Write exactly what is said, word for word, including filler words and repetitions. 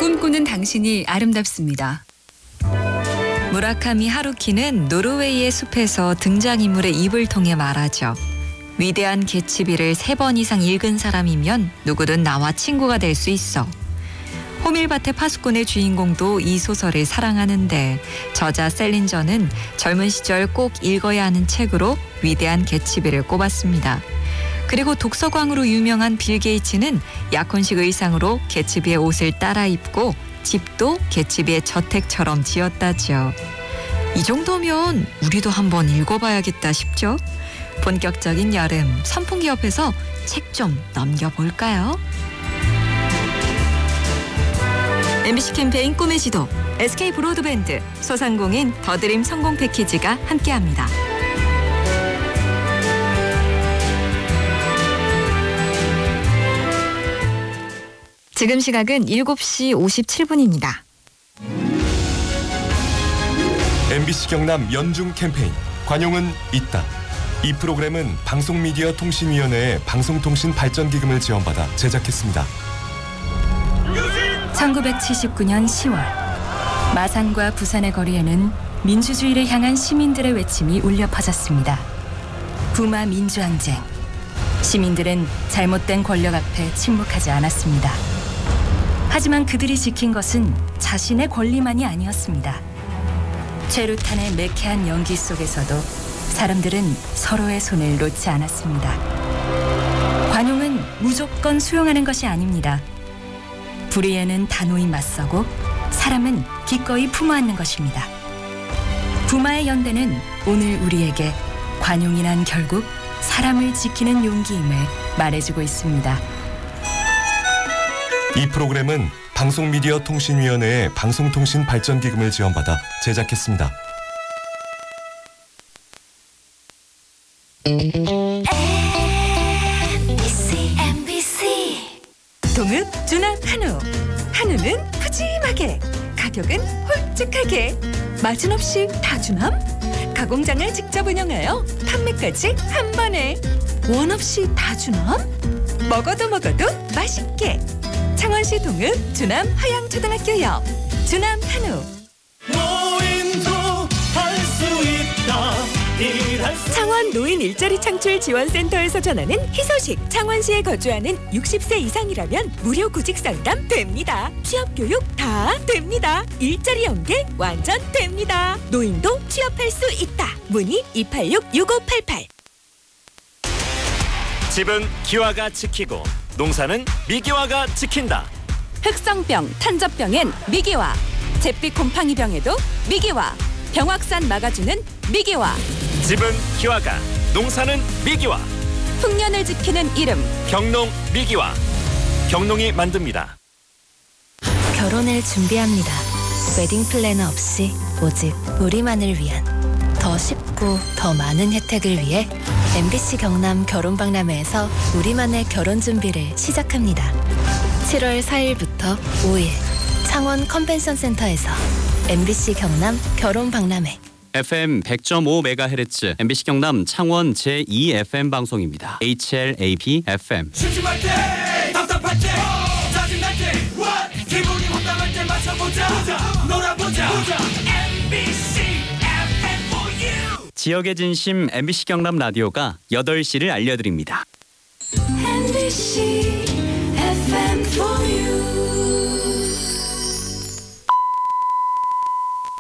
꿈꾸는 당신이 아름답습니다. 무라카미 하루키는 노르웨이의 숲에서 등장인물의 입을 통해 말하죠. 위대한 개츠비를 세 번 이상 읽은 사람이면 누구든 나와 친구가 될 수 있어. 호밀밭의 파수꾼의 주인공도 이 소설을 사랑하는데 저자 셀린저는 젊은 시절 꼭 읽어야 하는 책으로 위대한 개츠비를 꼽았습니다. 그리고 독서광으로 유명한 빌 게이츠는 약혼식 의상으로 개츠비의 옷을 따라 입고 집도 개츠비의 저택처럼 지었다죠. 이 정도면 우리도 한번 읽어봐야겠다 싶죠? 본격적인 여름 선풍기 옆에서 책 좀 넘겨볼까요? 엠비씨 캠페인 꿈의 지도, 에스케이 브로드밴드, 소상공인 더드림 성공 패키지가 함께합니다. 지금 시각은 일곱 시 오십칠 분입니다. 엠비씨 경남 연중 캠페인 관용은 있다. 이 프로그램은 방송미디어통신위원회의 방송통신발전기금을 지원받아 제작했습니다. 천구백칠십구 년 시월 마산과 부산의 거리에는 민주주의를 향한 시민들의 외침이 울려 퍼졌습니다. 부마 민주항쟁. 시민들은 잘못된 권력 앞에 침묵하지 않았습니다. 하지만 그들이 지킨 것은 자신의 권리만이 아니었습니다. 최루탄의 매캐한 연기 속에서도 사람들은 서로의 손을 놓지 않았습니다. 관용은 무조건 수용하는 것이 아닙니다. 불의에는 단호히 맞서고 사람은 기꺼이 품어안는 것입니다. 부마의 연대는 오늘 우리에게 관용이란 결국 사람을 지키는 용기임을 말해주고 있습니다. 이 프로그램은 방송미디어통신위원회의 방송통신발전기금을 지원받아 제작했습니다. 엠비씨 엠비씨 동읍 주남 한우. 한우는 푸짐하게, 가격은 홀쭉하게, 맛은 없이 다 주남. 가공장을 직접 운영하여 판매까지 한 번에. 원 없이 다 주남. 먹어도 먹어도 맛있게. 창원시 동읍 주남 하양초등학교 옆 주남 한우. 노인도 할 수 있다. 일할 수 창원 노인 일자리 창출 지원센터에서 전하는 희소식. 창원시에 거주하는 육십 세 이상이라면 무료 구직 상담 됩니다. 취업 교육 다 됩니다. 일자리 연계 완전 됩니다. 노인도 취업할 수 있다. 문의 이팔육 육오팔팔. 집은 기와가 지키고 농사는 미기와가 지킨다. 흑성병, 탄저병엔 미기와, 잿빛 곰팡이병에도 미기와, 병확산 막아주는 미기와, 집은 기와가, 농사는 미기와. 풍년을 지키는 이름 경농 미기와. 경농이 만듭니다. 결혼을 준비합니다. 웨딩 플래너 없이 오직 우리만을 위한 더 쉽고 더 많은 혜택을 위해 엠비씨 경남 결혼박람회에서 우리만의 결혼 준비를 시작합니다. 칠월 사일부터 오일 창원 컨벤션 센터에서 엠비씨 경남 결혼박람회. 에프엠 백 점 오 메가헤르츠 엠비씨 경남 창원 제이 에프엠 방송입니다. 에이치엘에이피 에프엠. 심심할 때, 답답할 때, 짜증날 때, what? 기분이 황당할 때 맞춰보자. 놀아보자. 엠비씨 에프엠 for you. 지역의 진심 엠비씨 경남 라디오가 여덟 시를 알려드립니다. 엠비씨